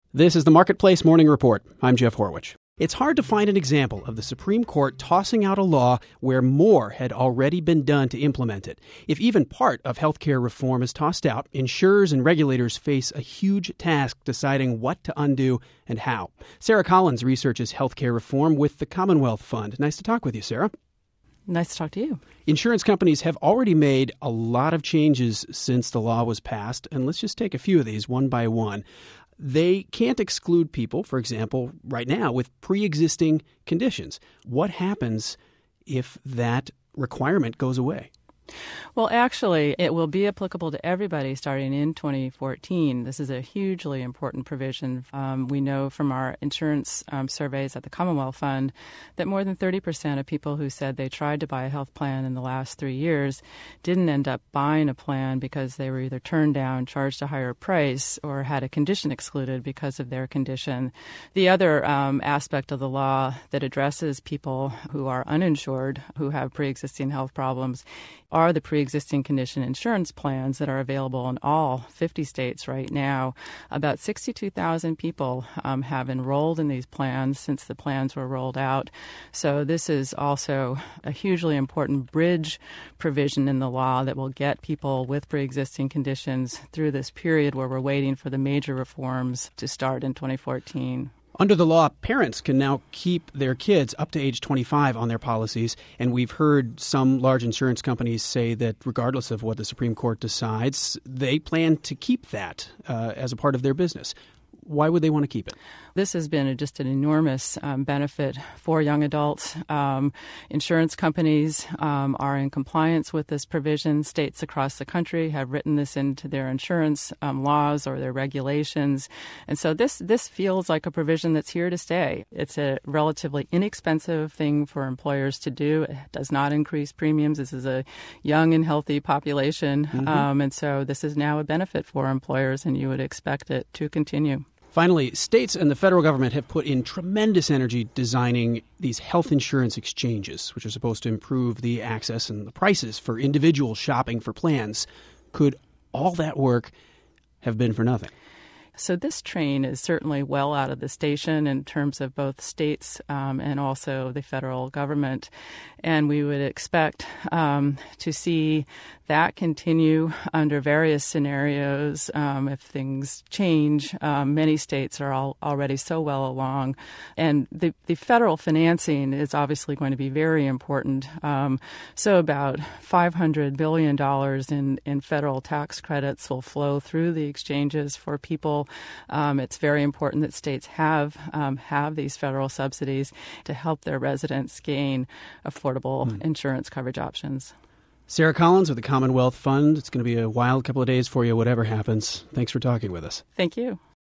This is the Marketplace Morning Report. I'm Jeff Horwich. It's hard to find an example of the Supreme Court tossing out a law where more had already been done to implement it. If even part of healthcare reform is tossed out, insurers and regulators face a huge task deciding what to undo and how. Sarah Collins researches healthcare reform with the Commonwealth Fund. Nice to talk with you, Sarah. Nice to talk to you. Insurance companies have already made a lot of changes since the law was passed, and let's just take a few of these one by one. They can't exclude people, for example, right now with pre-existing conditions. What happens if that requirement goes away? Well, actually, it will be applicable to everybody starting in 2014. This is a hugely important provision. We know from our insurance surveys at the Commonwealth Fund that more than 30% of people who said they tried to buy a health plan in the last 3 years didn't end up buying a plan because they were either turned down, charged a higher price, or had a condition excluded because of their condition. The other aspect of the law that addresses people who are uninsured, who have pre-existing health problems, are the pre-existing condition insurance plans that are available in all 50 states right now. About 62,000 people have enrolled in these plans since the plans were rolled out. So this is also a hugely important bridge provision in the law that will get people with pre-existing conditions through this period where we're waiting for the major reforms to start in 2014. Under the law, parents can now keep their kids up to age 25 on their policies, and we've heard some large insurance companies say that regardless of what the Supreme Court decides, they plan to keep that as a part of their business. Why would they want to keep it? This has been just an enormous benefit for young adults. Insurance companies are in compliance with this provision. States across the country have written this into their insurance laws or their regulations. And so this feels like a provision that's here to stay. It's a relatively inexpensive thing for employers to do. It does not increase premiums. This is a young and healthy population. And so this is now a benefit for employers, and you would expect it to continue. Finally, states and the federal government have put in tremendous energy designing these health insurance exchanges, which are supposed to improve the access and the prices for individuals shopping for plans. Could all that work have been for nothing? So this train is certainly well out of the station in terms of both states and also the federal government. And we would expect to see that continue under various scenarios if things change. Many states are already so well along. And the federal financing is obviously going to be very important. So about $500 billion in federal tax credits will flow through the exchanges for people. It's very important that states have these federal subsidies to help their residents gain affordable insurance coverage options. Sarah Collins with the Commonwealth Fund. It's going to be a wild couple of days for you, whatever happens. Thanks for talking with us. Thank you.